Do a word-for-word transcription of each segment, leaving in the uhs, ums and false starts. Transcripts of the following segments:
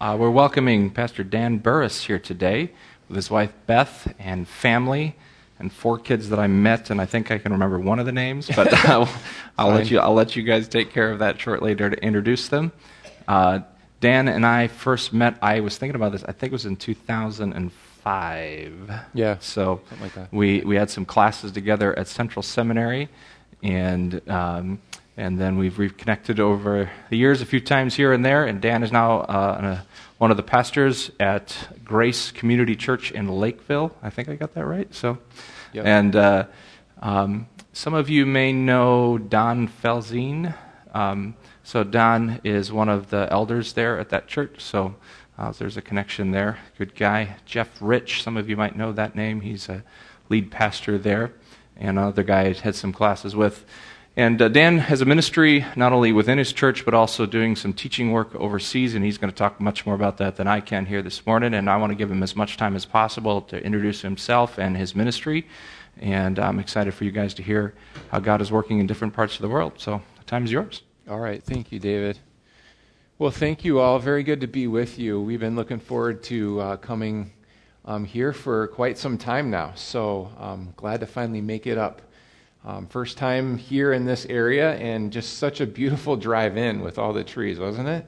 Uh, we're welcoming Pastor Dan Burris here today with his wife Beth and family and four kids that I met, and I think I can remember one of the names, but I'll, I'll let you I'll let you guys take care of that shortly to introduce them. Uh, Dan and I first met, I was thinking about this, I think it was in two thousand five. Yeah, so something like that. we, we had some classes together at Central Seminary, and um, and then we've reconnected over the years a few times here and there, and Dan is now uh, a, one of the pastors at Grace Community Church in Lakeville. I think I got that right. So, yep. And uh, um, some of you may know Don Felzine. Um, so Don is one of the elders there at that church, so uh, there's a connection there. Good guy. Jeff Rich, some of you might know that name. He's a lead pastor there, and another guy I had some classes with. And uh, Dan has a ministry not only within his church, but also doing some teaching work overseas, and he's going to talk much more about that than I can here this morning, and I want to give him as much time as possible to introduce himself and his ministry, and I'm excited for you guys to hear how God is working in different parts of the world. So the time is yours. All right. Thank you, David. Well, thank you all. Very good to be with you. We've been looking forward to uh, coming um, here for quite some time now, so I'm glad to finally make it up. Um, first time here in this area, and just such a beautiful drive in with all the trees, wasn't it?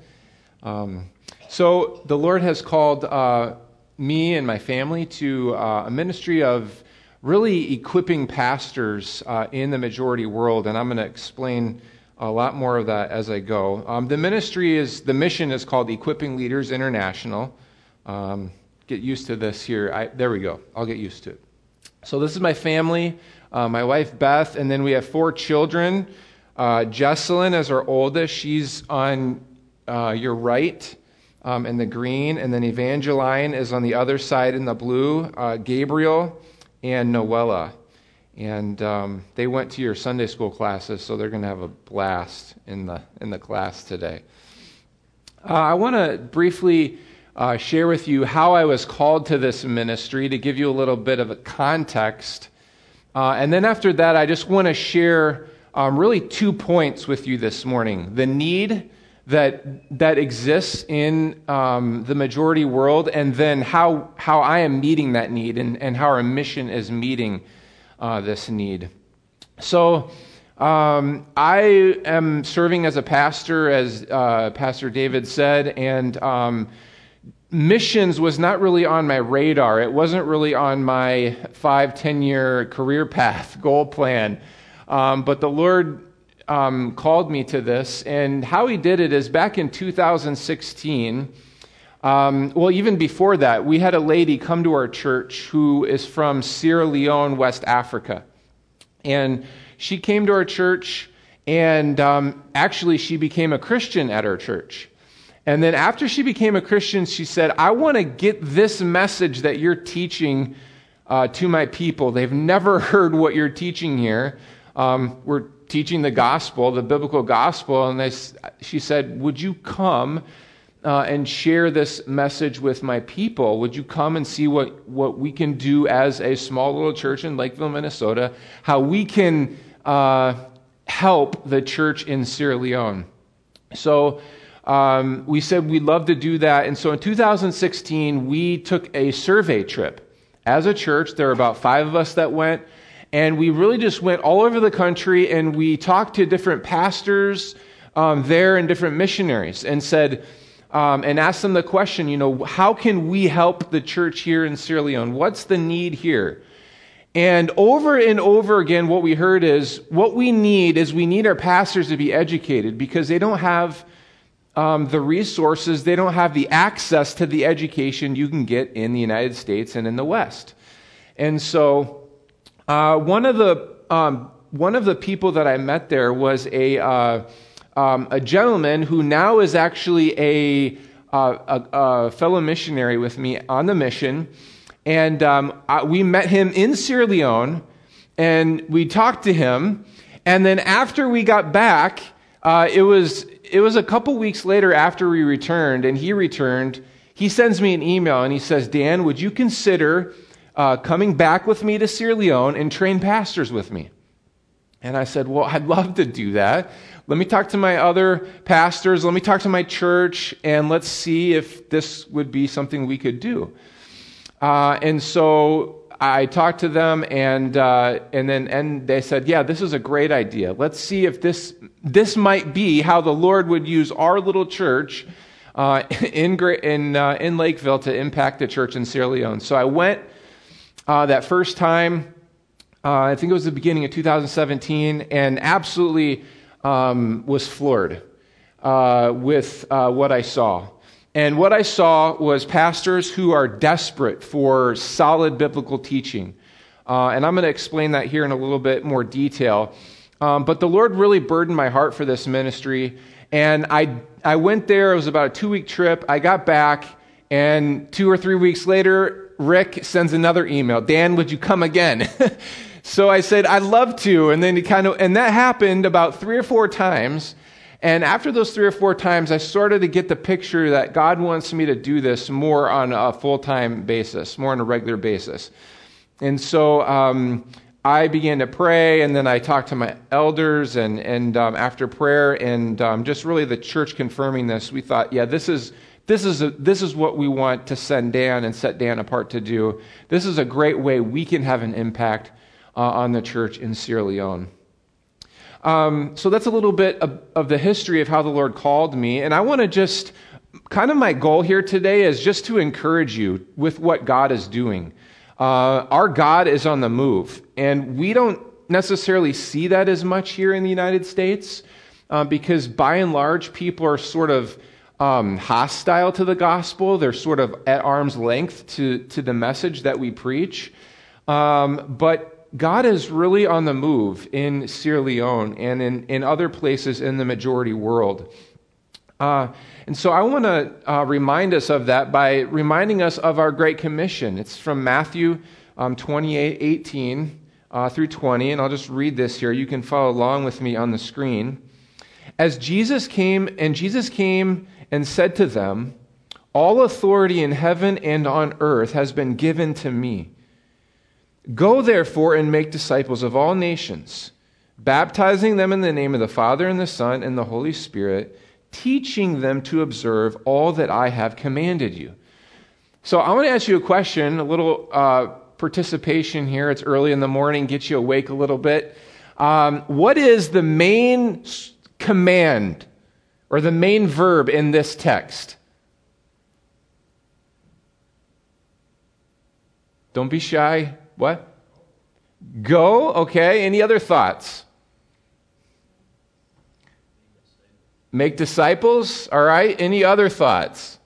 Um, so the Lord has called uh, me and my family to uh, a ministry of really equipping pastors uh, in the majority world, and I'm going to explain a lot more of that as I go. Um, the ministry is, the mission is called Equipping Leaders International. Um, get used to this here. I, there we go. I'll get used to it. So this is my family. Uh, my wife, Beth, and then we have four children. Uh, Jesselyn is our oldest. She's on uh, your right um, in the green. And then Evangeline is on the other side in the blue. Uh, Gabriel and Noella. And um, they went to your Sunday school classes, so they're going to have a blast in the, in the class today. Uh, I want to briefly uh, share with you how I was called to this ministry to give you a little bit of a context. Uh, and then after that, I just want to share um, really two points with you this morning. The need that that exists in um, the majority world, and then how how I am meeting that need, and, and how our mission is meeting uh, this need. So um, I am serving as a pastor, as uh, Pastor David said, and um missions was not really on my radar. It wasn't really on my five, ten-year career path, goal plan. Um, but the Lord um, called me to this, and how He did it is back in two thousand sixteen, um, well, even before that, we had a lady come to our church who is from Sierra Leone, West Africa. And she came to our church, and um, actually she became a Christian at our church. And then after she became a Christian, she said, I want to get this message that you're teaching uh, to my people. They've never heard what you're teaching here. Um, we're teaching the gospel, the biblical gospel. And they, she said, would you come uh, and share this message with my people? Would you come and see what, what we can do as a small little church in Lakeville, Minnesota, how we can uh, help the church in Sierra Leone? So Um, we said we'd love to do that. And so in two thousand sixteen, we took a survey trip. As a church, there were about five of us that went, and we really just went all over the country, and we talked to different pastors um, there and different missionaries, and said, um, and asked them the question, you know, how can we help the church here in Sierra Leone? What's the need here? And over and over again, what we heard is, what we need is we need our pastors to be educated, because they don't have Um, the resources, they don't have the access to the education you can get in the United States and in the West. And so uh, one of the um, one of the people that I met there was a uh, um, a gentleman who now is actually a, uh, a, a fellow missionary with me on the mission. And um, I, we met him in Sierra Leone, and we talked to him. And then after we got back, uh, it was... It was a couple weeks later after we returned, and he returned. He sends me an email, and he says, Dan, would you consider uh, coming back with me to Sierra Leone and train pastors with me? And I said, well, I'd love to do that. let me talk to my other pastors, let me talk to my church, and let's see if this would be something we could do. Uh, and so I talked to them, and uh, and then and they said, yeah, this is a great idea. Let's see if this this might be how the Lord would use our little church uh, in in uh, in Lakeville to impact the church in Sierra Leone. So I went uh, that first time. Uh, I think it was the beginning of two thousand seventeen, and absolutely um, was floored uh, with uh, what I saw. And what I saw was pastors who are desperate for solid biblical teaching. Uh, and I'm going to explain that here in a little bit more detail. Um, but the Lord really burdened my heart for this ministry. And I I went there. It was about a two-week trip. I got back, and two or three weeks later, Rick sends another email. Dan, would you come again? So I said, I'd love to. And then he kind of, and that happened about three or four times. And after those three or four times, I started to get the picture that God wants me to do this more on a full-time basis, more on a regular basis. And so um, I began to pray, and then I talked to my elders, and and um, after prayer, and um, just really the church confirming this, we thought, yeah, this is this is a, this is what we want to send Dan and set Dan apart to do. This is a great way we can have an impact uh, on the church in Sierra Leone. Um, so that's a little bit of, of the history of how the Lord called me. And I want to just, kind of my goal here today is just to encourage you with what God is doing. Uh, our God is on the move. And we don't necessarily see that as much here in the United States uh, because by and large, people are sort of um, hostile to the gospel. They're sort of at arm's length to, to the message that we preach. Um, but God is really on the move in Sierra Leone and in, in other places in the majority world. Uh, and so I want to uh, remind us of that by reminding us of our Great Commission. It's from Matthew um, twenty-eight, eighteen uh, through twenty, and I'll just read this here. You can follow along with me on the screen. As Jesus came, and Jesus came and said to them, "All authority in heaven and on earth has been given to me. Go, therefore, and make disciples of all nations, baptizing them in the name of the Father and the Son and the Holy Spirit, teaching them to observe all that I have commanded you." So I want to ask you a question, a little uh, participation here. It's early in the morning, get you awake a little bit. Um, what is the main command or the main verb in this text? Don't be shy. What? Go, okay. Any other thoughts? Make disciples, all right. Any other thoughts?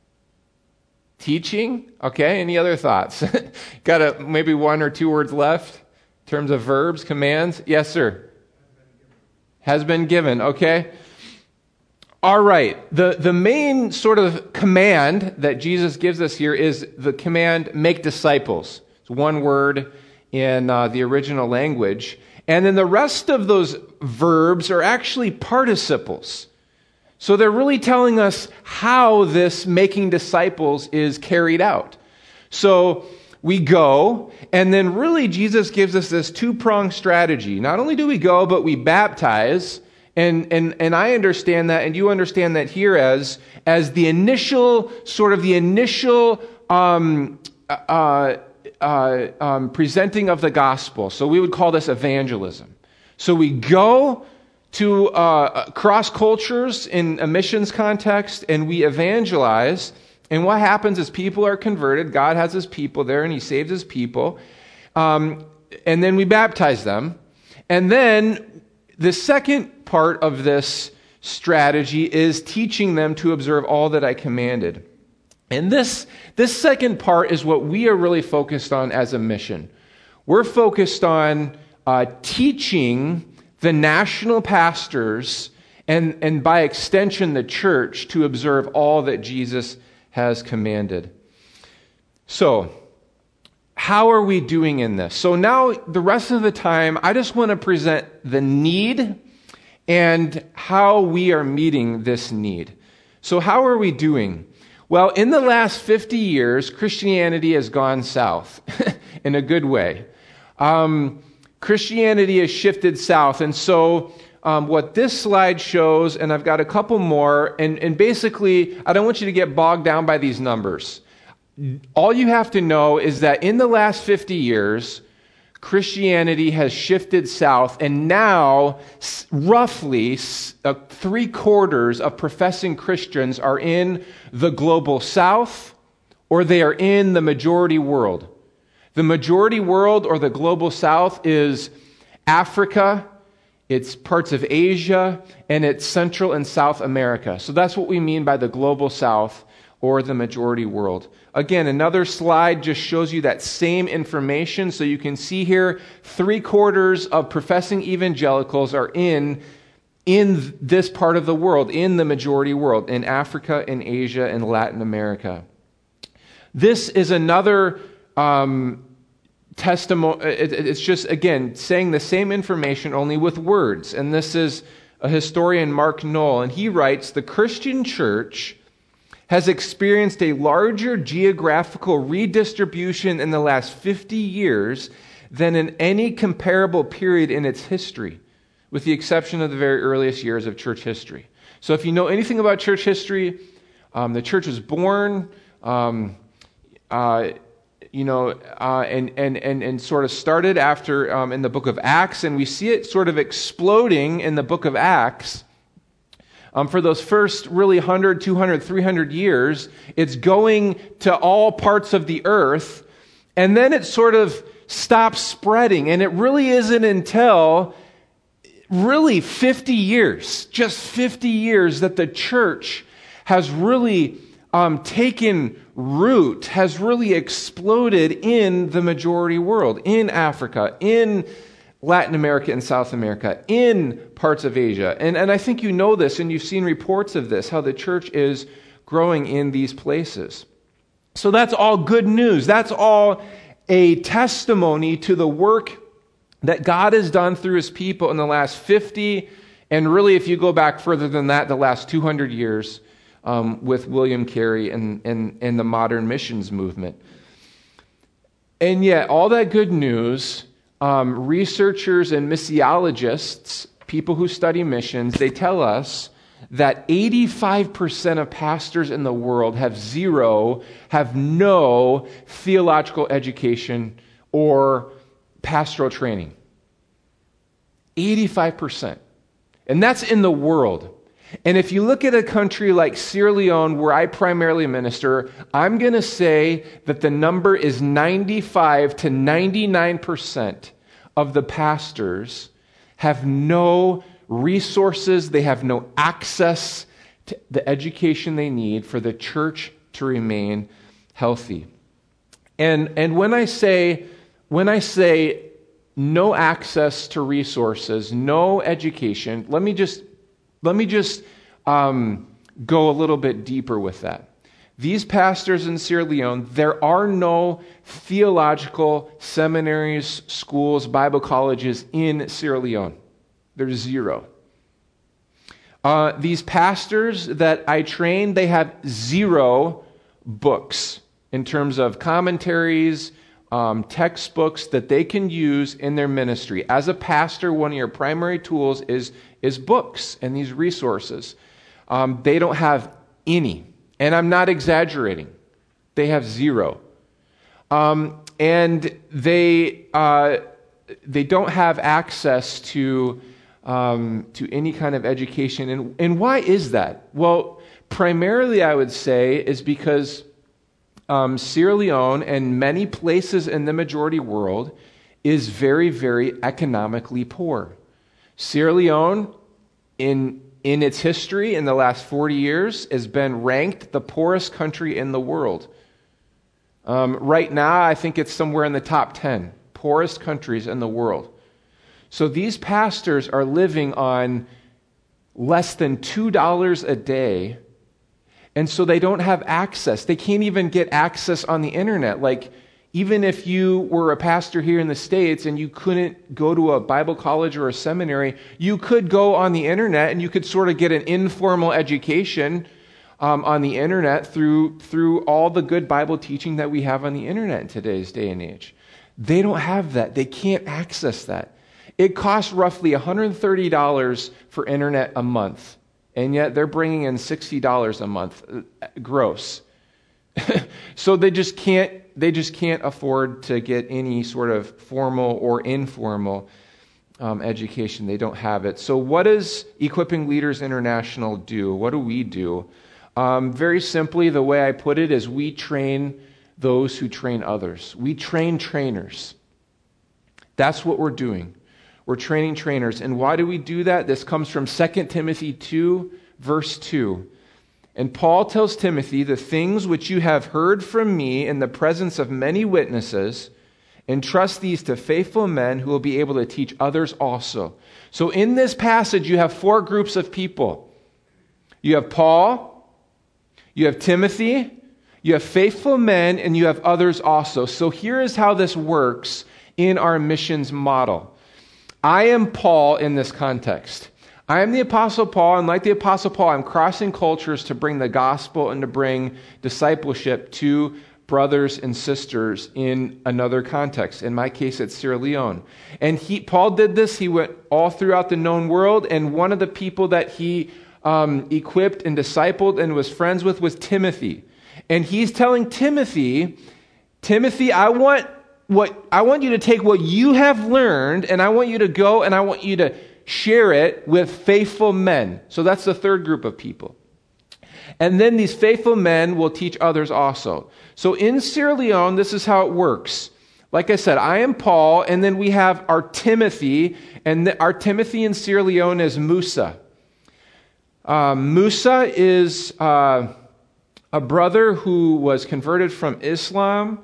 Teaching, okay. Any other thoughts? Got a, maybe one or two words left in terms of verbs, commands? Yes, sir. Has been given, okay. All right. The, the main sort of command that Jesus gives us here is the command, make disciples. One word in uh, the original language. And then the rest of those verbs are actually participles. So they're really telling us how this making disciples is carried out. So we go, and then really Jesus gives us this two-pronged strategy. Not only do we go, but we baptize. And, and, and I understand that, and you understand that here as, as the initial, sort of the initial um, uh, Uh, um, presenting of the gospel. So we would call this evangelism. So we go to uh, cross cultures in a missions context, and we evangelize. And what happens is people are converted. God has his people there, and he saves his people. Um, and then we baptize them. And then the second part of this strategy is teaching them to observe all that I commanded. And this, this second part is what we are really focused on as a mission. We're focused on uh, teaching the national pastors and, and by extension the church to observe all that Jesus has commanded. So, how are we doing in this? So now the rest of the time, I just want to present the need and how we are meeting this need. So how are we doing? Well, in the last fifty years, Christianity has gone south in a good way. Um, Christianity has shifted south, and so um, what this slide shows, and I've got a couple more, and, and basically, I don't want you to get bogged down by these numbers. All you have to know is that in the last fifty years, Christianity has shifted south, and now roughly uh, three quarters of professing Christians are in the global south, or they are in the majority world. The majority world, or the global south, is Africa, it's parts of Asia, and it's Central and South America. So that's what we mean by the global south, or the majority world. Again, another slide just shows you that same information. So you can see here, three quarters of professing evangelicals are in, in this part of the world, in the majority world, in Africa, in Asia, and Latin America. This is another um, testimony. It, it's just, again, saying the same information only with words. And this is a historian, Mark Knoll, and he writes, the Christian church has experienced a larger geographical redistribution in the last fifty years than in any comparable period in its history, with the exception of the very earliest years of church history. So if you know anything about church history, um, the church was born, um, uh, you know, uh, and, and, and, and sort of started after um, in the book of Acts, and we see it sort of exploding in the book of Acts. Um, for those first really one hundred, two hundred, three hundred years, it's going to all parts of the earth, and then it sort of stops spreading. And it really isn't until really fifty years, just fifty years, that the church has really um, taken root, has really exploded in the majority world, in Africa, in Latin America and South America, in parts of Asia. And, and I think you know this, and you've seen reports of this, how the church is growing in these places. So that's all good news. That's all a testimony to the work that God has done through his people in the last fifty, and really, if you go back further than that, the last two hundred years um, with William Carey and, and, and the modern missions movement. And yet, all that good news, Um, researchers and missiologists, people who study missions, they tell us that eighty-five percent of pastors in the world have zero, have no theological education or pastoral training. eighty-five percent. And that's in the world. And if you look at a country like Sierra Leone, where I primarily minister, I'm going to say that the number is ninety-five to ninety-nine percent of the pastors have no resources, they have no access to the education they need for the church to remain healthy. And and when I say when I say no access to resources, no education, let me just Let me just um, go a little bit deeper with that. These pastors in Sierra Leone, there are no theological seminaries, schools, Bible colleges in Sierra Leone. There's zero. Uh, these pastors that I train, they have zero books in terms of commentaries, um, textbooks that they can use in their ministry. As a pastor, one of your primary tools is is books and these resources. Um, they don't have any. And I'm not exaggerating. They have zero. Um, and they uh, they don't have access to um, to any kind of education. And, and why is that? Well, primarily I would say is because um, Sierra Leone and many places in the majority world is very, very economically poor. Sierra Leone, in in its history, in the last forty years, has been ranked the poorest country in the world. Um, right now, I think it's somewhere in the top ten poorest countries in the world. So these pastors are living on less than two dollars a day, and so they don't have access. They can't even get access on the internet. Like, even if you were a pastor here in the States and you couldn't go to a Bible college or a seminary, you could go on the internet and you could sort of get an informal education um, on the internet through through all the good Bible teaching that we have on the internet in today's day and age. They don't have that. They can't access that. It costs roughly one hundred thirty dollars for internet a month, and yet they're bringing in sixty dollars a month gross. So they just can't they just can't afford to get any sort of formal or informal um, education. They don't have it. So what does Equipping Leaders International do? What do we do? Um, very simply, the way I put it is we train those who train others. We train trainers. That's what we're doing. We're training trainers. And why do we do that? This comes from Second Timothy two, verse two. And Paul tells Timothy, the things which you have heard from me in the presence of many witnesses, entrust these to faithful men who will be able to teach others also. So in this passage, you have four groups of people. You have Paul, you have Timothy, you have faithful men, and you have others also. So here is how this works in our missions model. I am Paul in this context. I am the Apostle Paul, and like the Apostle Paul, I'm crossing cultures to bring the gospel and to bring discipleship to brothers and sisters in another context. In my case, it's Sierra Leone. And he, Paul did this. He went all throughout the known world, and one of the people that he um, equipped and discipled and was friends with was Timothy. And he's telling Timothy, Timothy, I want what I want you to take what you have learned, and I want you to go and I want you to share it with faithful men. So that's the third group of people. And then these faithful men will teach others also. So in Sierra Leone, this is how it works. Like I said, I am Paul, and then we have our Timothy, and our Timothy in Sierra Leone is Musa. Uh, Musa is uh, a brother who was converted from Islam.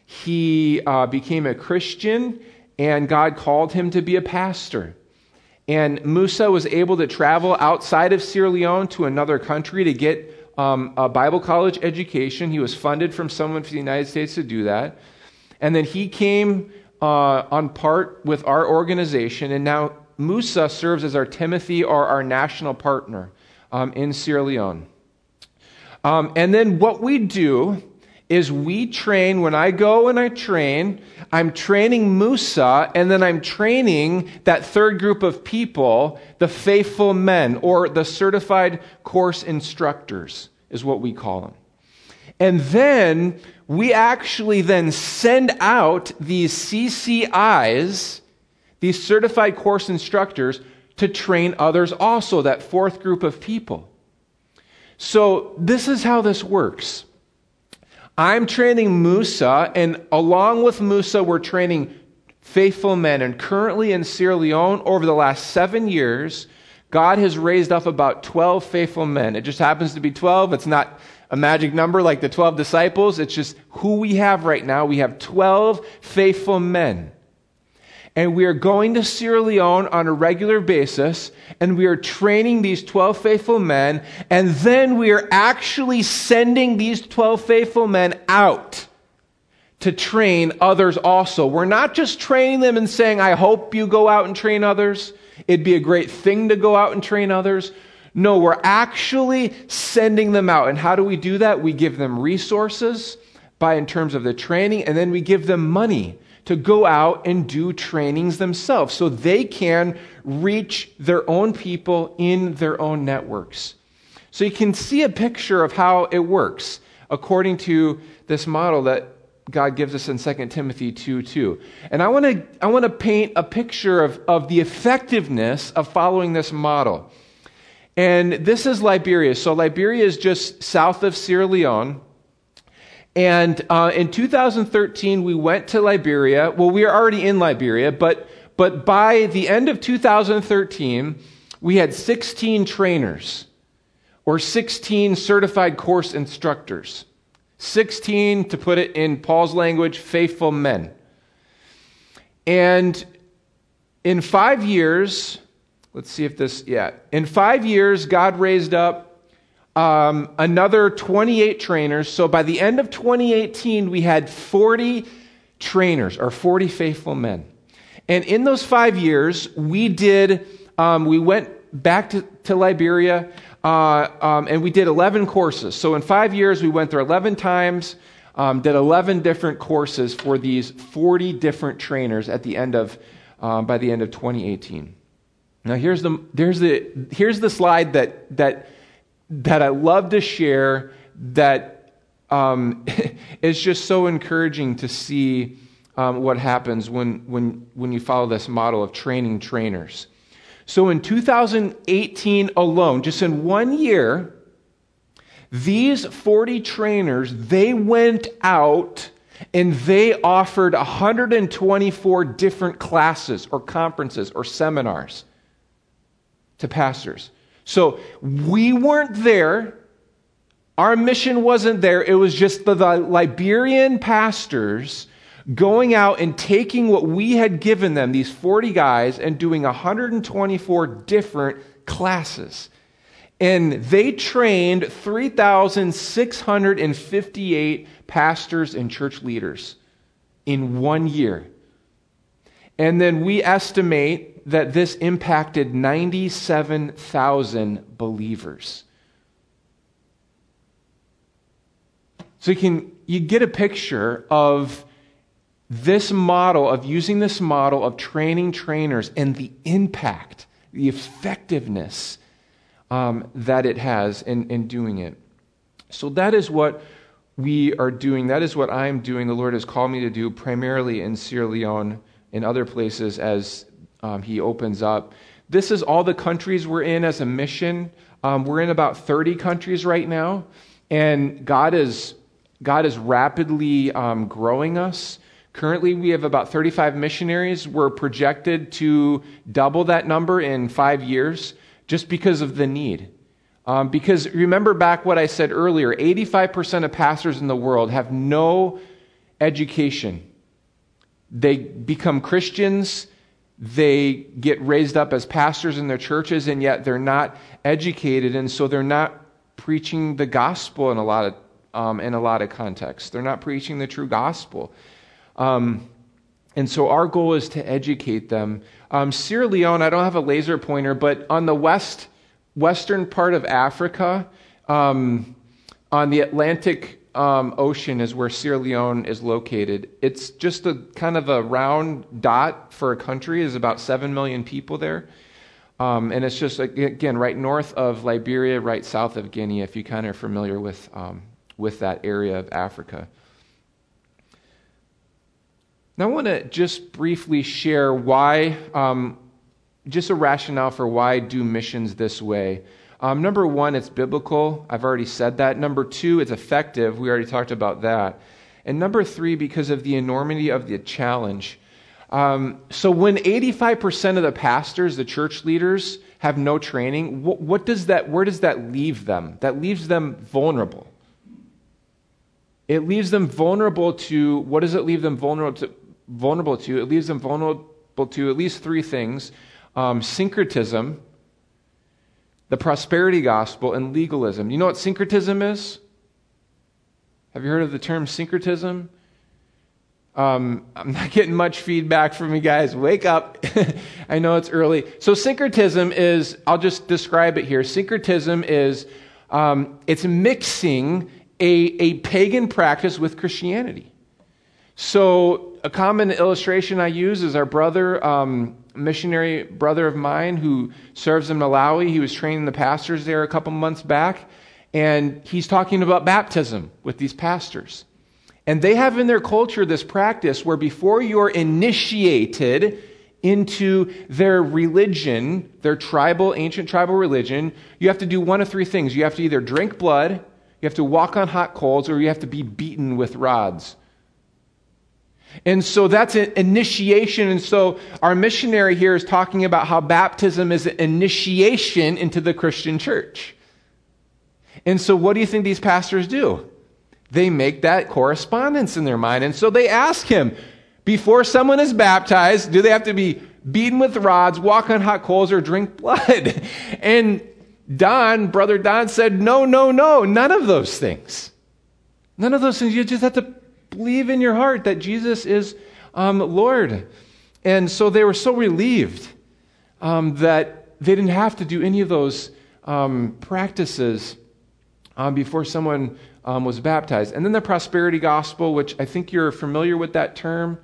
He uh, became a Christian, and God called him to be a pastor. And Musa was able to travel outside of Sierra Leone to another country to get um, a Bible college education. He was funded from someone from the United States to do that. And then he came uh, on part with our organization, and now Musa serves as our Timothy or our national partner um, in Sierra Leone. Um, and then what we do is we train, when I go and I train, I'm training Musa, and then I'm training that third group of people, the faithful men, or the certified course instructors, is what we call them. And then we actually then send out these C C Is, these certified course instructors, to train others also, that fourth group of people. So this is how this works. I'm training Musa, and along with Musa, we're training faithful men. And currently in Sierra Leone, over the last seven years, God has raised up about twelve faithful men. It just happens to be twelve. It's not a magic number like the twelve disciples. It's just who we have right now. We have twelve faithful men. And we are going to Sierra Leone on a regular basis, and we are training these twelve faithful men, and then we are actually sending these twelve faithful men out to train others also. We're not just training them and saying, I hope you go out and train others. It'd be a great thing to go out and train others. No, we're actually sending them out. And how do we do that? We give them resources by in terms of the training, and then we give them money to go out and do trainings themselves so they can reach their own people in their own networks. So you can see a picture of how it works according to this model that God gives us in Second Timothy two two. And I want to I want to paint a picture of, of the effectiveness of following this model. And this is Liberia. So Liberia is just south of Sierra Leone. And uh, in two thousand thirteen, we went to Liberia. Well, we are already in Liberia, but but by the end of two thousand thirteen, we had sixteen trainers, or sixteen certified course instructors. sixteen, to put it in Paul's language, faithful men. And in five years, let's see if this, yeah. In five years, God raised up Um, another twenty-eight trainers. So by the end of twenty eighteen, we had forty trainers, or forty faithful men. And in those five years, we did, um, we went back to, to Liberia, uh, um, and we did eleven courses. So in five years, we went there eleven times, um, did eleven different courses for these forty different trainers at the end of um, by the end of twenty eighteen. Now here's the here's the here's the slide that that that I love to share. That um, is just so encouraging to see um, what happens when when when you follow this model of training trainers. So in two thousand eighteen alone, just in one year, these forty trainers, they went out and they offered one hundred twenty-four different classes or conferences or seminars to pastors. So we weren't there. Our mission wasn't there. It was just the, the Liberian pastors going out and taking what we had given them, these forty guys, and doing one hundred twenty-four different classes. And they trained three thousand six hundred fifty-eight pastors and church leaders in one year. And then we estimate that this impacted ninety-seven thousand believers. So you can you get a picture of this model, of using this model of training trainers and the impact, the effectiveness um, that it has in, in doing it. So that is what we are doing. That is what I'm doing. The Lord has called me to do primarily in Sierra Leone and other places as um, He opens up. This is all the countries we're in as a mission. Um, we're in about thirty countries right now, and God is God is rapidly um, growing us. Currently, we have about thirty-five missionaries. We're projected to double that number in five years just because of the need. Um, because remember back what I said earlier, eighty-five percent of pastors in the world have no education. They become Christians, they get raised up as pastors in their churches, and yet they're not educated, and so they're not preaching the gospel in a lot of um, in a lot of contexts. They're not preaching the true gospel. Um, and so our goal is to educate them. Um, Sierra Leone, I don't have a laser pointer, but on the west western part of Africa, um, on the Atlantic um, Ocean is where Sierra Leone is located. It's just a kind of a round dot for a country. There's about seven million people there. Um, and it's just, again, right north of Liberia, right south of Guinea, if you kind of are familiar with, um, with that area of Africa. Now, I want to just briefly share why, um, just a rationale for why do missions this way. Um, number one, it's biblical. I've already said that. Number two, it's effective. We already talked about that. And number three, because of the enormity of the challenge. Um, so when eighty-five percent of the pastors, the church leaders, have no training, what, what does that, where does that leave them? That leaves them vulnerable. It leaves them vulnerable to, what does it leave them vulnerable to? Vulnerable to? It leaves them vulnerable to at least three things. Um, syncretism, the prosperity gospel, and legalism. You know what syncretism is? Have you heard of the term syncretism? Um, I'm not getting much feedback from you guys. Wake up. I know it's early. So syncretism is, I'll just describe it here. Syncretism is, um, it's mixing a, a pagan practice with Christianity. So a common illustration I use is our brother, um, missionary brother of mine who serves in Malawi. He was training the pastors there a couple months back, and he's talking about baptism with these pastors. And they have in their culture this practice where before you're initiated into their religion, their tribal, ancient tribal religion, you have to do one of three things. You have to either drink blood, you have to walk on hot coals, or you have to be beaten with rods. And so that's an initiation. And so our missionary here is talking about how baptism is an initiation into the Christian church. And so what do you think these pastors do? They make that correspondence in their mind. And so they ask him, before someone is baptized, do they have to be beaten with rods, walk on hot coals, or drink blood? And Don, Brother Don said, no, no, no, none of those things. None of those things. You just have to believe in your heart that Jesus is um, Lord. And so they were so relieved um, that they didn't have to do any of those um, practices um, before someone um, was baptized. And then the prosperity gospel, which I think you're familiar with that term.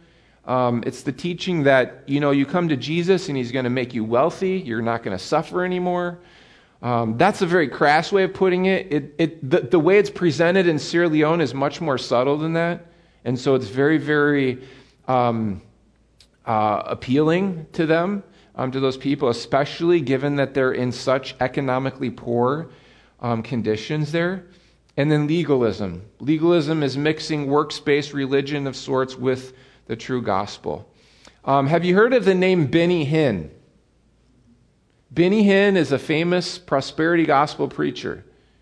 Um, it's the teaching that, you know, you come to Jesus and he's going to make you wealthy. You're not going to suffer anymore. Um, that's a very crass way of putting it. It, it the, the way it's presented in Sierra Leone is much more subtle than that. And so it's very, very um, uh, appealing to them, um, to those people, especially given that they're in such economically poor um, conditions there. And then legalism. Legalism is mixing works-based religion of sorts with the true gospel. Um, have you heard of the name Benny Hinn? Benny Hinn is a famous prosperity gospel preacher.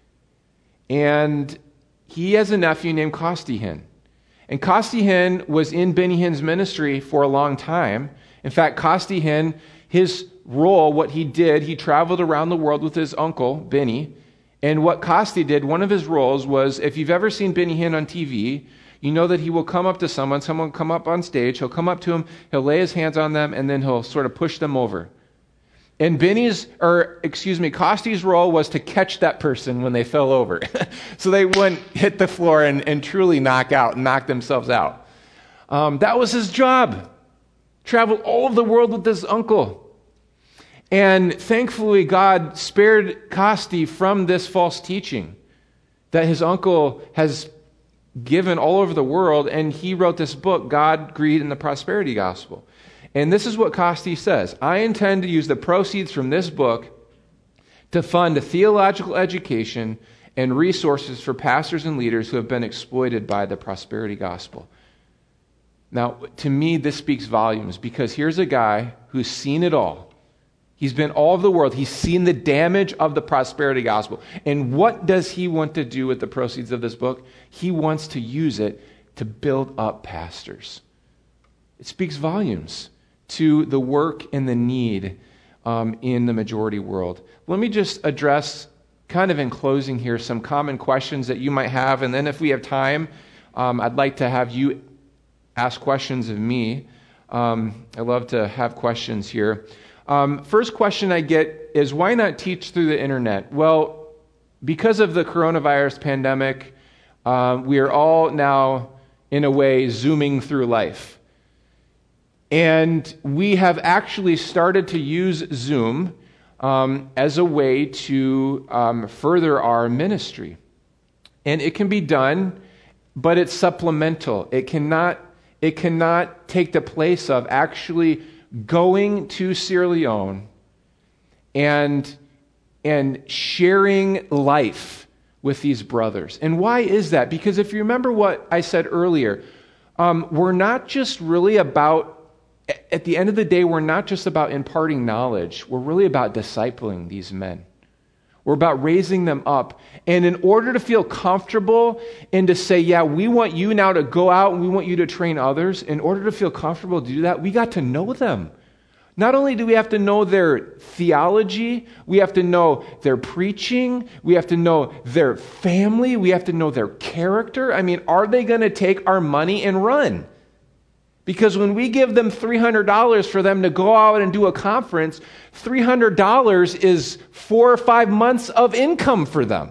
And he has a nephew named Costi Hinn. And Costi Hinn was in Benny Hinn's ministry for a long time. In fact, Costi Hinn, his role, what he did, he traveled around the world with his uncle, Benny. And what Costi did, one of his roles was, if you've ever seen Benny Hinn on T V, you know that he will come up to someone, someone will come up on stage, he'll come up to him, he'll lay his hands on them, and then he'll sort of push them over. And Benny's, or excuse me, Costi's role was to catch that person when they fell over. So they wouldn't hit the floor and, and truly knock out, knock themselves out. Um, that was his job. Traveled all over the world with his uncle. And thankfully, God spared Costi from this false teaching that his uncle has given all over the world, and he wrote this book, God, Greed, and the Prosperity Gospel. And this is what Costi says: I intend to use the proceeds from this book to fund a theological education and resources for pastors and leaders who have been exploited by the prosperity gospel. Now, to me, this speaks volumes, because here's a guy who's seen it all. He's been all over the world. He's seen the damage of the prosperity gospel. And what does he want to do with the proceeds of this book? He wants to use it to build up pastors. It speaks volumes to the work and the need um, in the majority world. Let me just address, kind of in closing here, some common questions that you might have. And then if we have time, um, I'd like to have you ask questions of me. Um, I love to have questions here. Um, first question I get is, why not teach through the internet? Well, because of the coronavirus pandemic, uh, we are all now, in a way, zooming through life. And we have actually started to use Zoom um, as a way to um, further our ministry. And it can be done, but it's supplemental. It cannot, it cannot take the place of actually going to Sierra Leone and, and sharing life with these brothers. And why is that? Because if you remember what I said earlier, um, we're not just really about, at the end of the day, we're not just about imparting knowledge. We're really about discipling these men. We're about raising them up. And in order to feel comfortable and to say, yeah, we want you now to go out and we want you to train others, in order to feel comfortable to do that, we got to know them. Not only do we have to know their theology, we have to know their preaching, we have to know their family, we have to know their character. I mean, are they going to take our money and run? Because when we give them three hundred dollars for them to go out and do a conference, three hundred dollars is four or five months of income for them.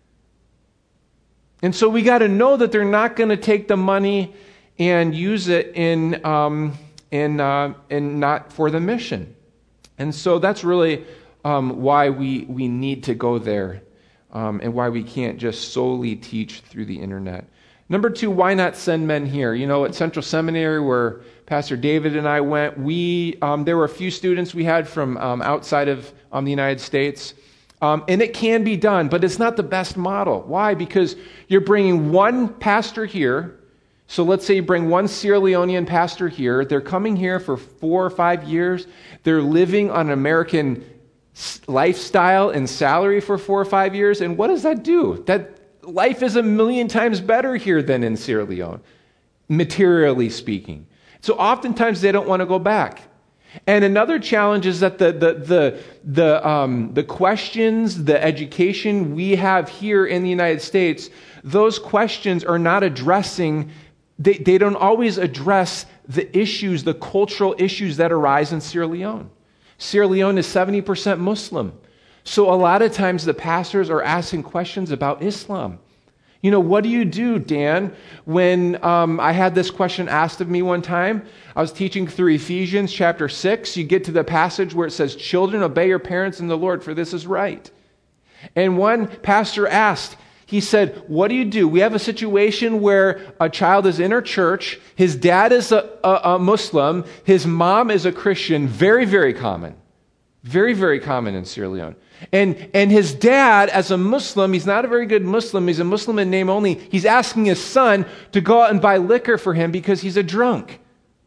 And so we got to know that they're not going to take the money and use it in, um, in, uh, in not for the mission. And so that's really um, why we, we need to go there um, and why we can't just solely teach through the internet. Number two, why not send men here? You know, at Central Seminary, where Pastor David and I went, we um, there were a few students we had from um, outside of um, the United States. Um, and it can be done, but it's not the best model. Why? Because you're bringing one pastor here. So let's say you bring one Sierra Leonean pastor here. They're coming here for four or five years. They're living on an American lifestyle and salary for four or five years. And what does that do? That life is a million times better here than in Sierra Leone, materially speaking. So oftentimes they don't want to go back. And another challenge is that the the the the um, the questions, the education we have here in the United States, those questions are not addressing. They they don't always address the issues, the cultural issues that arise in Sierra Leone. Sierra Leone is seventy percent Muslim. So a lot of times the pastors are asking questions about Islam. You know, what do you do, Dan, when um, I had this question asked of me one time? I was teaching through Ephesians chapter six. You get to the passage where it says, children, obey your parents in the Lord, for this is right. And one pastor asked, he said, what do you do? We have a situation where a child is in our church. His dad is a, a, a Muslim. His mom is a Christian. Very, very common. Very, very common in Sierra Leone. And, and his dad, as a Muslim, he's not a very good Muslim. He's a Muslim in name only. He's asking his son to go out and buy liquor for him because he's a drunk.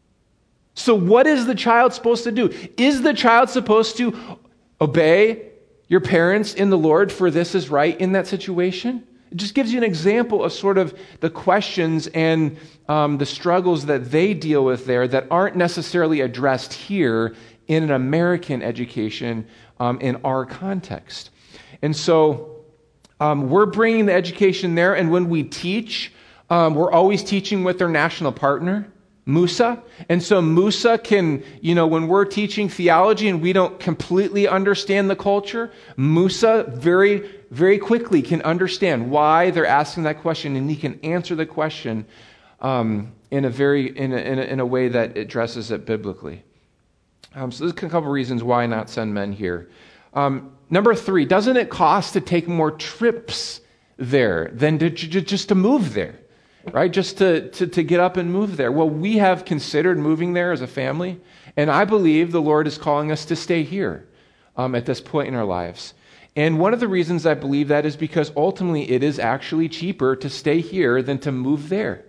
So what is the child supposed to do? Is the child supposed to obey your parents in the Lord, for this is right in that situation? It just gives you an example of sort of the questions and um, the struggles that they deal with there that aren't necessarily addressed here in an American education um, in our context. And so um, we're bringing the education there, and when we teach, um, we're always teaching with our national partner, Musa. And so Musa can, you know, when we're teaching theology and we don't completely understand the culture, Musa very, very quickly can understand why they're asking that question, and he can answer the question um, in a very in a, in a, in a way that addresses it biblically. Um, so there's a couple reasons why not send men here. Um, number three, doesn't it cost to take more trips there than to, just to move there? Right? Just to, to, to get up and move there. Well, we have considered moving there as a family, and I believe the Lord is calling us to stay here um, at this point in our lives. And one of the reasons I believe that is because ultimately it is actually cheaper to stay here than to move there.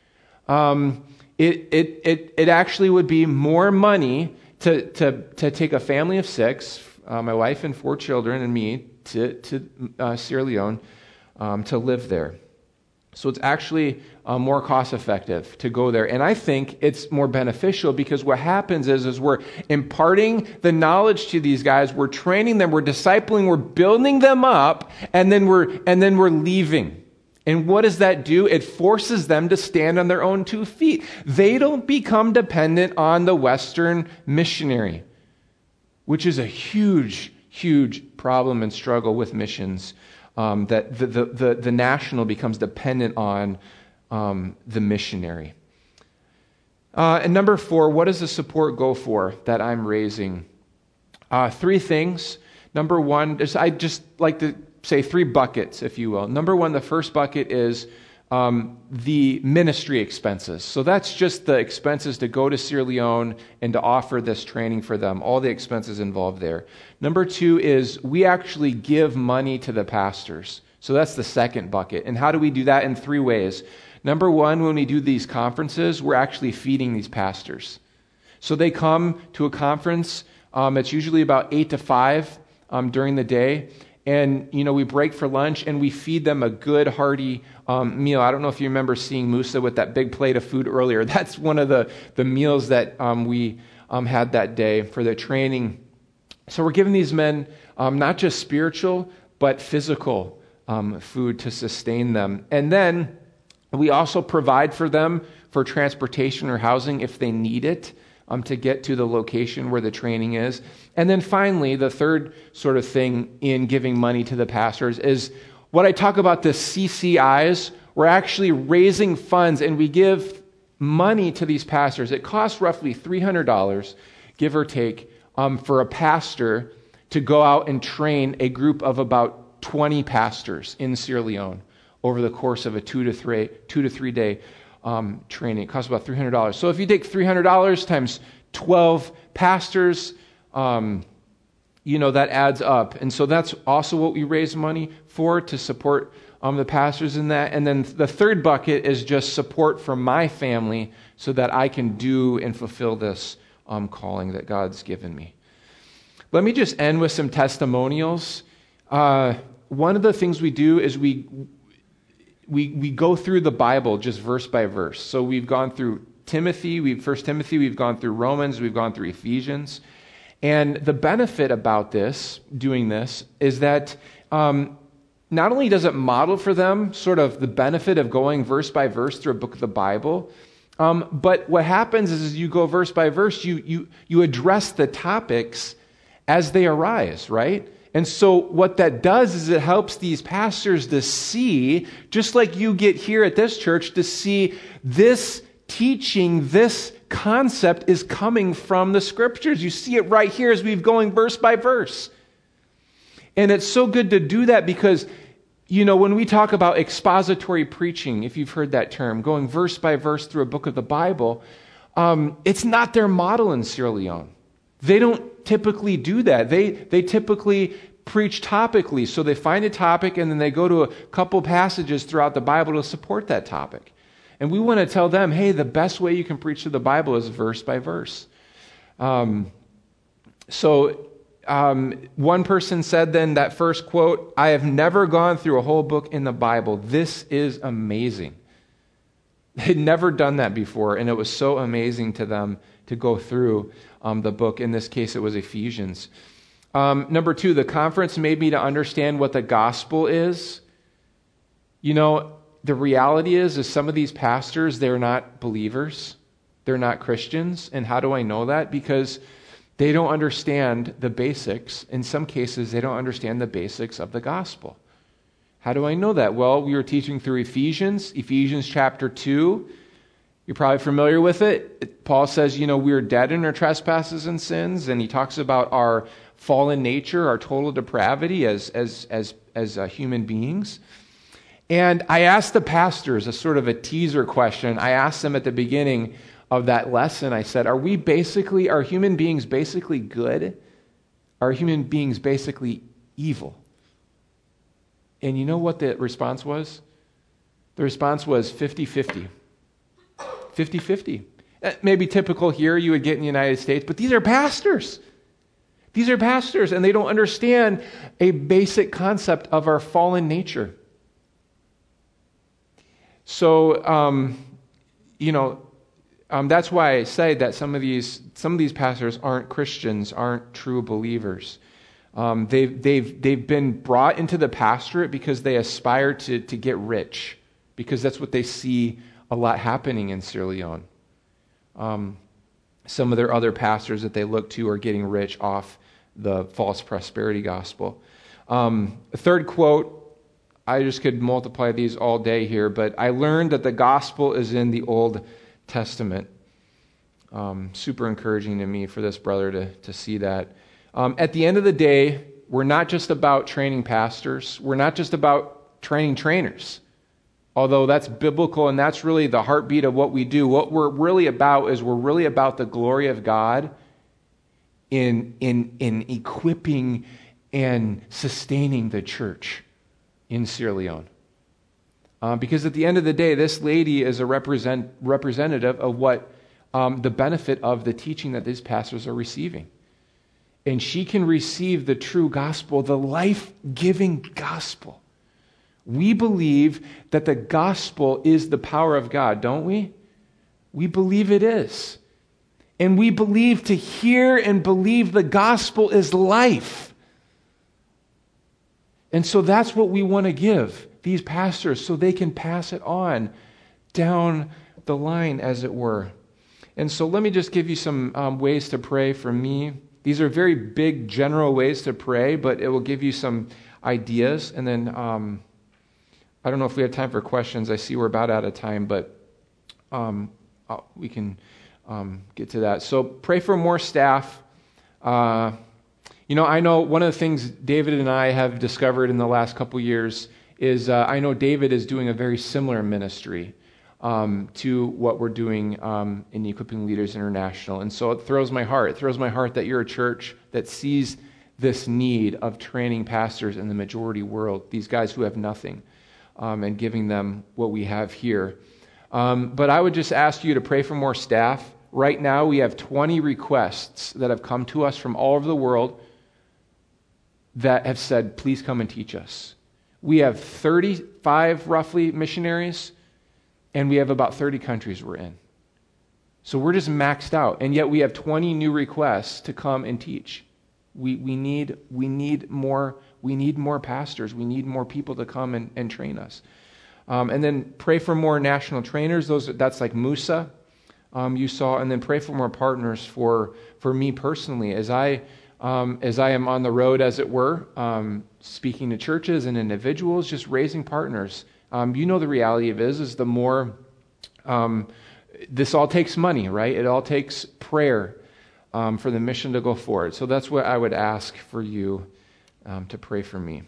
Um, it, it, it, it actually would be more money to, to, to take a family of six, uh, my wife and four children and me, to, to uh, Sierra Leone um, to live there. So it's actually uh, more cost-effective to go there. And I think it's more beneficial because what happens is, is we're imparting the knowledge to these guys, we're training them, we're discipling, we're building them up, and then we're and then we're leaving. And what does that do? It forces them to stand on their own two feet. They don't become dependent on the Western missionary, which is a huge, huge problem and struggle with missions. Um, that the, the, the, the national becomes dependent on um, the missionary. Uh, and number four, what does the support go for that I'm raising? Uh, three things. Number one, I just like to say three buckets, if you will. Number one, the first bucket is um, the ministry expenses. So that's just the expenses to go to Sierra Leone and to offer this training for them, all the expenses involved there. Number two is we actually give money to the pastors. So that's the second bucket. And how do we do that? In three ways. Number one, when we do these conferences, we're actually feeding these pastors. So they come to a conference. Um, it's usually about eight to five um, during the day. And, you know, we break for lunch and we feed them a good, hearty um, meal. I don't know if you remember seeing Musa with that big plate of food earlier. That's one of the, the meals that um, we um, had that day for the training. So we're giving these men um, not just spiritual, but physical um, food to sustain them. And then we also provide for them for transportation or housing if they need it. Um, to get to the location where the training is. And then finally, the third sort of thing in giving money to the pastors is what I talk about the C C Is. We're actually raising funds and we give money to these pastors. It costs roughly three hundred dollars, give or take, um, for a pastor to go out and train a group of about twenty pastors in Sierra Leone over the course of a two to three, two to three day Um, training. It costs about three hundred dollars. So if you take three hundred dollars times twelve pastors, um, you know, that adds up. And so that's also what we raise money for, to support um, the pastors in that. And then the third bucket is just support from my family so that I can do and fulfill this um, calling that God's given me. Let me just end with some testimonials. Uh, one of the things we do is we We we go through the Bible just verse by verse. So we've gone through Timothy, we've First Timothy, we've gone through Romans, we've gone through Ephesians. And the benefit about this, doing this, is that um, not only does it model for them sort of the benefit of going verse by verse through a book of the Bible, um, but what happens is as you go verse by verse, you you you address the topics as they arise, right? And so what that does is it helps these pastors to see, just like you get here at this church, to see this teaching, this concept is coming from the Scriptures. You see it right here as we've going verse by verse. And it's so good to do that because, you know, when we talk about expository preaching, if you've heard that term, going verse by verse through a book of the Bible, um, it's not their model in Sierra Leone. They don't typically do that. They they typically preach topically. So they find a topic and then they go to a couple passages throughout the Bible to support that topic. And we want to tell them, hey, the best way you can preach to the Bible is verse by verse. Um, so um, one person said then that first quote, I have never gone through a whole book in the Bible. This is amazing. They'd never done that before, and it was so amazing to them to go through um, the book. In this case, it was Ephesians. Um, number two, the conference made me to understand what the gospel is. You know, the reality is, is some of these pastors, they're not believers. They're not Christians. And how do I know that? Because they don't understand the basics. In some cases, they don't understand the basics of the gospel. How do I know that? Well, we were teaching through Ephesians, Ephesians chapter two. You're probably familiar with it. Paul says, you know, we are dead in our trespasses and sins, and he talks about our fallen nature, our total depravity as as as as uh, human beings. And I asked the pastors a sort of a teaser question. I asked them at the beginning of that lesson, I said, are we basically, are human beings basically good? Are human beings basically evil? And you know what the response was? The response was fifty-fifty. fifty-fifty. That may be typical here, you would get in the United States, but these are pastors. These are pastors, and they don't understand a basic concept of our fallen nature. So, um, you know, um, that's why I say that some of these some of these pastors aren't Christians, aren't true believers. Um, they've they've they've been brought into the pastorate because they aspire to to get rich, because that's what they see a lot happening in Sierra Leone. Um, some of their other pastors that they look to are getting rich off the false prosperity gospel. Um, a third quote. I just could multiply these all day here, but I learned that the gospel is in the Old Testament. Um, super encouraging to me for this brother to, to see that. Um, at the end of the day, we're not just about training pastors. We're not just about training trainers, although that's biblical and that's really the heartbeat of what we do. What we're really about is we're really about the glory of God in, in, in equipping and sustaining the church in Sierra Leone. Uh, because at the end of the day, this lady is a represent, representative of what um, the benefit of the teaching that these pastors are receiving. And she can receive the true gospel, the life-giving gospel. We believe that the gospel is the power of God, don't we? We believe it is. And we believe to hear and believe the gospel is life. And so that's what we want to give these pastors so they can pass it on down the line, as it were. And so let me just give you some um, ways to pray for me. These are very big, general ways to pray, but it will give you some ideas. And then um, I don't know if we have time for questions. I see we're about out of time, but um, I'll, we can um, get to that. So pray for more staff. Uh You know, I know one of the things David and I have discovered in the last couple years is uh, I know David is doing a very similar ministry um, to what we're doing um, in Equipping Leaders International. And so it thrills my heart. It thrills my heart that you're a church that sees this need of training pastors in the majority world, these guys who have nothing, um, and giving them what we have here. Um, but I would just ask you to pray for more staff. Right now we have twenty requests that have come to us from all over the world that have said, please come and teach us. We have thirty-five, roughly, missionaries, and we have about thirty countries we're in. So we're just maxed out, and yet we have twenty new requests to come and teach. We we need we need more we need more pastors. We need more people to come and, and train us. Um, and then pray for more national trainers. Those that's like Musa, um, you saw, and then pray for more partners for for me personally as I um, as I am on the road, as it were, um, speaking to churches and individuals, just raising partners. Um, you know the reality of it is, is the more, um, this all takes money, right? It all takes prayer um, for the mission to go forward. So that's what I would ask for you um, to pray for me.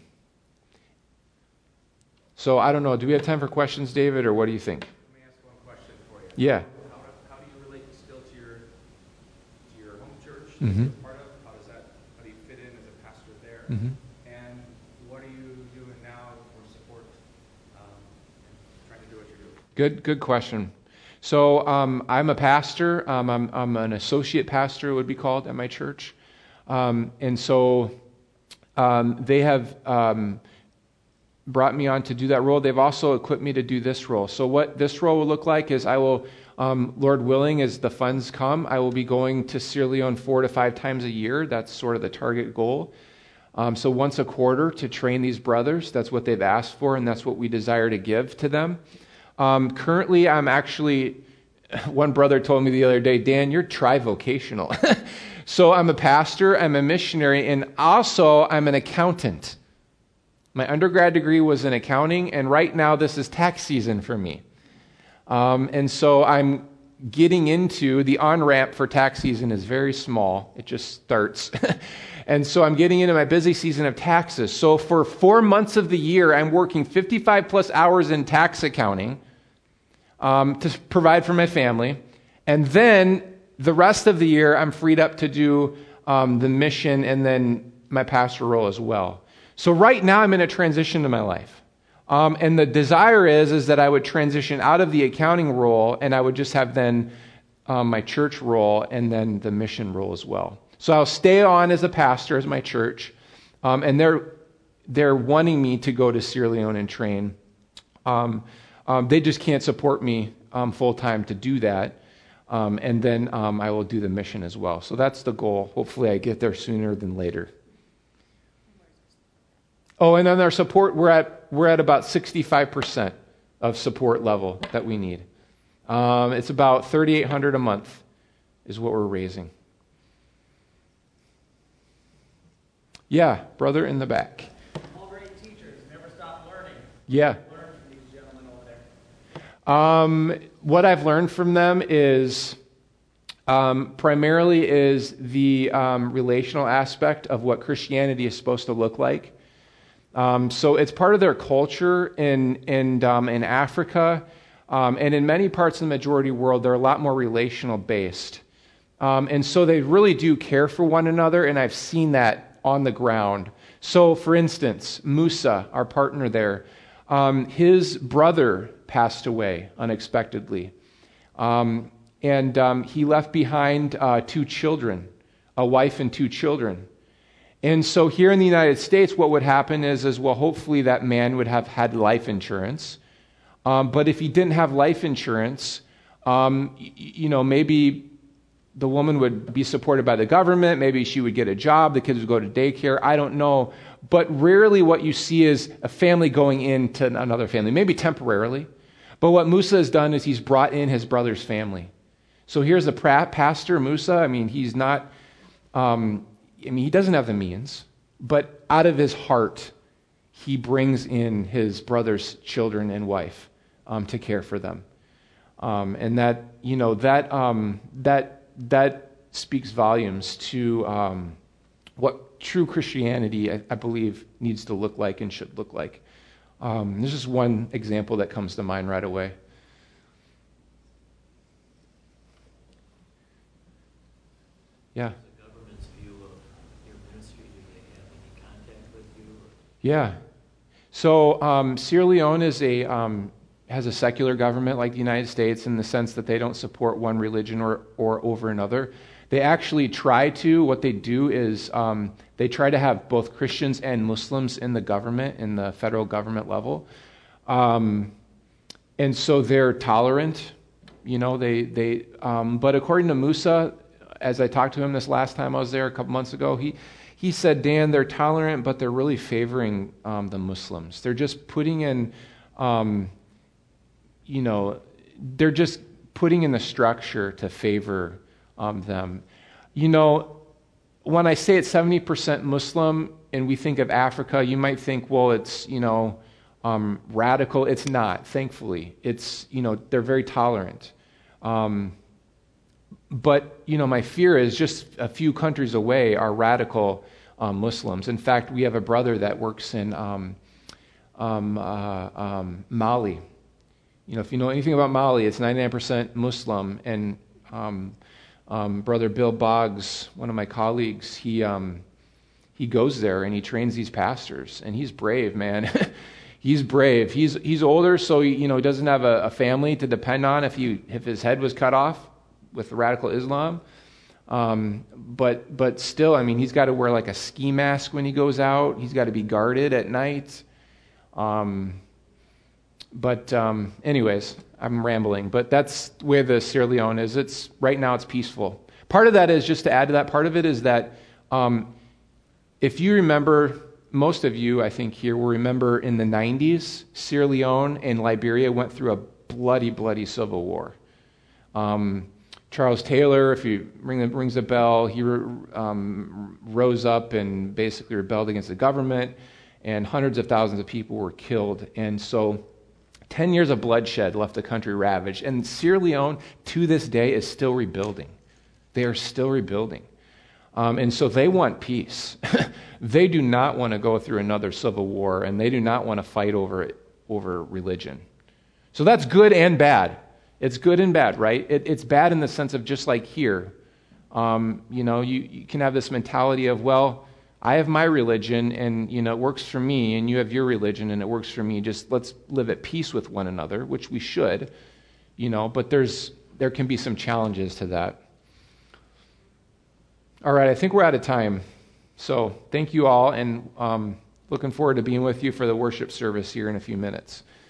So I don't know, do we have time for questions, David, or what do you think? Let me ask one question for you. Yeah. How, how do you relate still to your to your home church that Mm-hmm. you're part of? How does that how do you fit in as a pastor there? Mm-hmm. And what are you doing now for support um, and trying to do what you're doing? Good, good question. So um, I'm a pastor. Um, I'm, I'm an associate pastor, it would be called, at my church. Um, and so um, they have um, brought me on to do that role. They've also equipped me to do this role. So what this role will look like is I will, um, Lord willing, as the funds come, I will be going to Sierra Leone four to five times a year. That's sort of the target goal. Um, so once a quarter to train these brothers. That's what they've asked for, and that's what we desire to give to them. Um, currently, I'm actually, one brother told me the other day, Dan, you're trivocational. So I'm a pastor, I'm a missionary, and also I'm an accountant. My undergrad degree was in accounting, and right now this is tax season for me. Um, and so I'm getting into, the on-ramp for tax season is very small. It just starts. And so I'm getting into my busy season of taxes. So for four months of the year, I'm working fifty-five plus hours in tax accounting um, to provide for my family. And then the rest of the year, I'm freed up to do um, the mission and then my pastor role as well. So right now I'm in a transition to my life. Um, and the desire is, is that I would transition out of the accounting role and I would just have then um, my church role and then the mission role as well. So I'll stay on as a pastor, as my church, um, and they're they're wanting me to go to Sierra Leone and train. Um, um, they just can't support me um, full-time to do that. Um, and then um, I will do the mission as well. So that's the goal. Hopefully I get there sooner than later. Oh, and then our support, we're at we're at about sixty-five percent of support level that we need. Um, it's about thirty-eight hundred dollars a month is what we're raising. Yeah, brother in the back. All great teachers never stop learning. Yeah. Learn from these gentlemen over there. Um, what I've learned from them is um, primarily is the um, relational aspect of what Christianity is supposed to look like. Um, so it's part of their culture in in um, in Africa, um, and in many parts of the majority world, they're a lot more relational based, um, and so they really do care for one another. And I've seen that on the ground. So, for instance, Musa, our partner there, um, his brother passed away unexpectedly, um, and um, he left behind uh, two children, a wife and two children. And so here in the United States, what would happen is, is well, hopefully that man would have had life insurance. Um, but if he didn't have life insurance, um, y- you know, maybe the woman would be supported by the government. Maybe she would get a job. The kids would go to daycare. I don't know. But rarely what you see is a family going into another family, maybe temporarily. But what Musa has done is he's brought in his brother's family. So here's the pra- pastor, Musa. I mean, he's not... Um, I mean, he doesn't have the means, but out of his heart, he brings in his brother's children and wife um, to care for them, um, and that you know that um, that that speaks volumes to um, what true Christianity, I, I believe, needs to look like and should look like. Um, this is one example that comes to mind right away. Yeah. Yeah. So um, Sierra Leone is a um, has a secular government like the United States in the sense that they don't support one religion or, or over another. They actually try to, what they do is um, they try to have both Christians and Muslims in the government, in the federal government level. Um, and so they're tolerant, you know, they, they um, but according to Musa, as I talked to him this last time I was there a couple months ago, he He said, Dan, they're tolerant, but they're really favoring um, the Muslims. They're just putting in, um, you know, they're just putting in the structure to favor um, them. You know, when I say it's seventy percent Muslim and we think of Africa, you might think, well, it's, you know, um, radical. It's not, thankfully. It's, you know, they're very tolerant. Um, but, you know, my fear is just a few countries away are radical um, Muslims. In fact, we have a brother that works in um, um, uh, um, Mali. You know, if you know anything about Mali, it's ninety-nine percent Muslim, and um, um, Brother Bill Boggs, one of my colleagues, he um, he goes there and he trains these pastors, and he's brave, man. He's brave. He's he's older, so he, you know he doesn't have a, a family to depend on if he if his head was cut off with radical Islam. Um, but but still, I mean, he's got to wear like a ski mask when he goes out. He's got to be guarded at night. Um, But um, anyways, I'm rambling. But that's where the Sierra Leone is. It's right now it's peaceful. Part of that is, just to add to that, part of it is that um, if you remember, most of you I think here will remember in the nineties, Sierra Leone and Liberia went through a bloody, bloody civil war. Um, Charles Taylor, if you ring the, rings a bell, he um, rose up and basically rebelled against the government, and hundreds of thousands of people were killed. And so ten years of bloodshed left the country ravaged. And Sierra Leone, to this day, is still rebuilding. They are still rebuilding. Um, and so they want peace. They do not want to go through another civil war, and they do not want to fight over it, over religion. So that's good and bad. It's good and bad, right? It, it's bad in the sense of just like here. Um, you know, you, you can have this mentality of, well, I have my religion, and you know it works for me, and you have your religion, and it works for me. Just let's live at peace with one another, which we should, you know. But there's there can be some challenges to that. All right, I think we're out of time. So thank you all, and um, looking forward to being with you for the worship service here in a few minutes.